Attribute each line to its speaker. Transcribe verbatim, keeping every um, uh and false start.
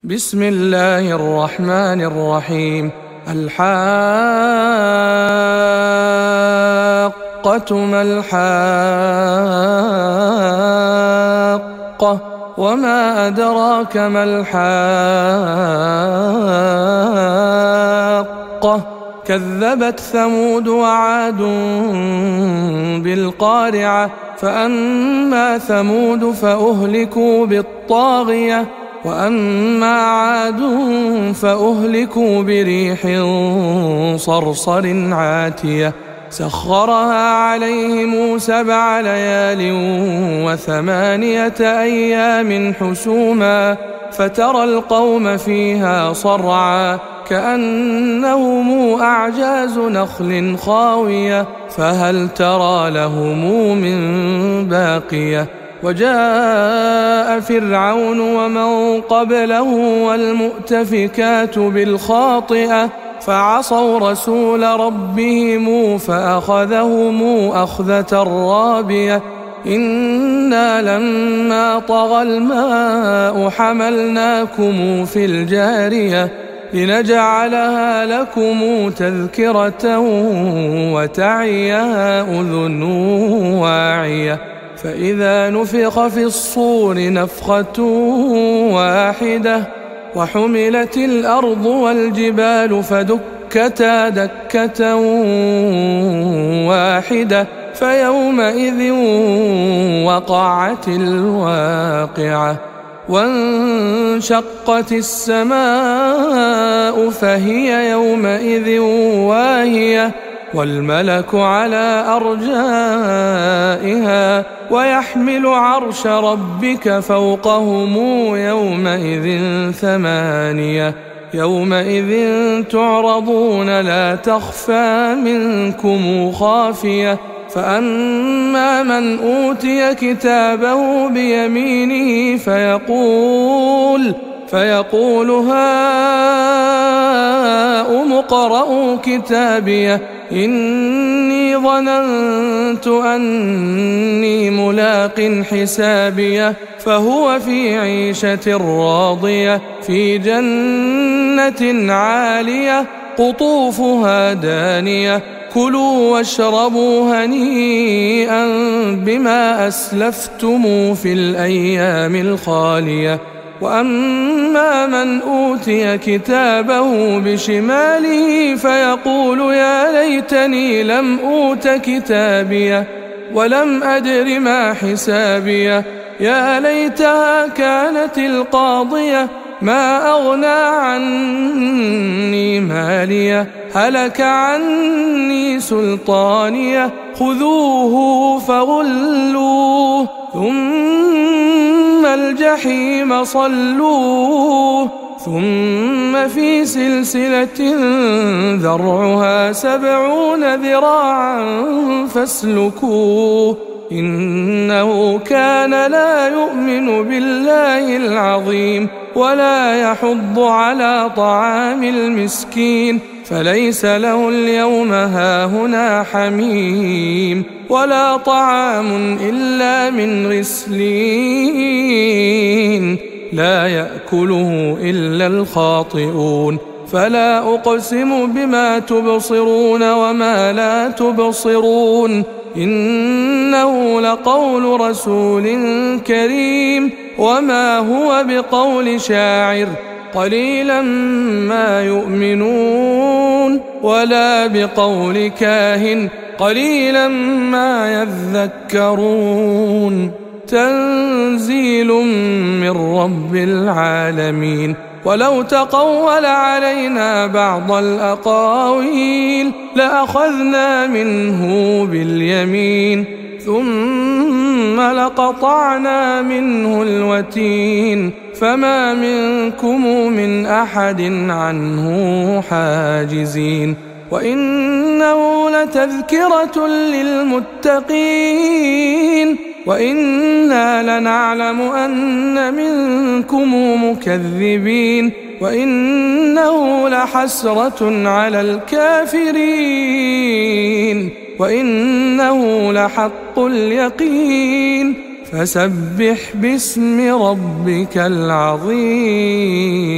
Speaker 1: بسم الله الرحمن الرحيم. الحاقة ما الحاقة وما أدراك ما الحاقة كذبت ثمود وعاد بالقارعة فأما ثمود فأهلكوا بالطاغية وأما عاد فأهلكوا بريح صرصر عاتية سخرها عليهم سبع ليال وثمانية أيام حسوما فترى القوم فيها صرعا كأنهم أعجاز نخل خاوية فهل ترى لهم من باقية وجاء فرعون ومن قبله والمؤتفكات بالخاطئة فعصوا رسول ربهم فأخذهم أخذة رابية إنا لما طغى الماء حملناكم في الجارية لنجعلها لكم تذكرة وتعيها أذن واعية فإذا نفخ في الصور نفخة واحدة وحملت الأرض والجبال فدكتا دكة واحدة فيومئذ وقعت الواقعة وانشقت السماء فهي يومئذ واهية والملك على أرجائها ويحمل عرش ربك فوقهم يومئذ ثمانية يومئذ تعرضون لا تخفى منكم خافية فأما من أوتي كتابه بيمينه فيقول فيقول هاؤم اقرءوا كتابيه إني ظننت أني ملاق حسابيه فهو في عيشة راضية في جنة عالية قطوفها دانية كلوا واشربوا هنيئا بما أسلفتم في الأيام الخالية وأما من أوتي كتابه بشماله فيقول يا ليتني لم أوت كتابيه ولم أدر ما حسابيه يا ليتها كانت القاضية ما أغنى عني ماليه هلك عني سلطانيه خذوه فغلوه ثم الجحيم صلوه ثم في سلسلة ذرعها سبعون ذراعا فاسلكوه إنه كان لا يؤمن بالله العظيم ولا يحض على طعام المسكين فليس له اليوم هاهنا حميم ولا طعام إلا من غسلين لا يأكله إلا الخاطئون فلا أقسم بما تبصرون وما لا تبصرون إنه لقول رسول كريم وما هو بقول شاعر قليلا ما يؤمنون ولا بقول كاهن قليلا ما يذكرون تنزيل من رب العالمين ولو تقول علينا بعض الأقاويل لأخذنا منه باليمين ثم لقطعنا منه الوتين فما منكم من أحد عنه حاجزين وإنه لتذكرة للمتقين وإنا لنعلم أن منكم مكذبين وإنه لحسرة على الكافرين وإنه لحق اليقين فسبح باسم ربك العظيم.